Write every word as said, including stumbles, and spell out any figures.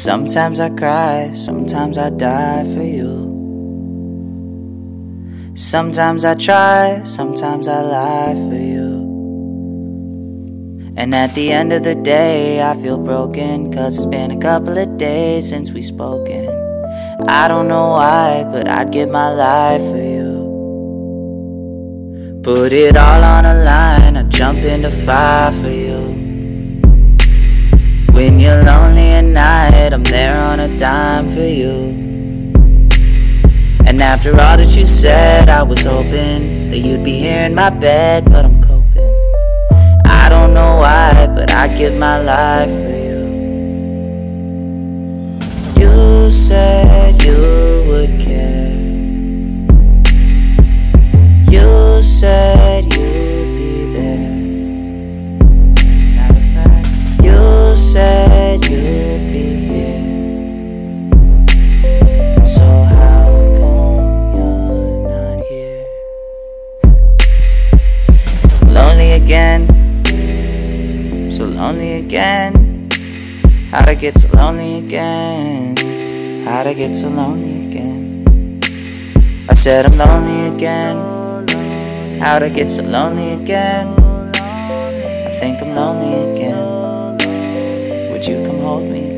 Sometimes I cry, sometimes I die for you. Sometimes I try, sometimes I lie for you. And at the end of the day, I feel broken, 'cause it's been a couple of days since we spoken. I don't know why, but I'd give my life for you. Put it all on a line, I'd jump into fire for you. When you're lonely at night, I'm there on a dime for you. And after all that you said, I was hoping that you'd be here in my bed, but I'm coping. I don't know why, but I'd give my life for you. You said you would care. You said you'd be there. Matter of fact, you said you'd be here. So how come you're not here? Lonely again, so lonely again. How'd I get so lonely again? How'd I get so lonely again? I said I'm lonely again. How'd I get so lonely again? I think I'm lonely again. Would you come hold me?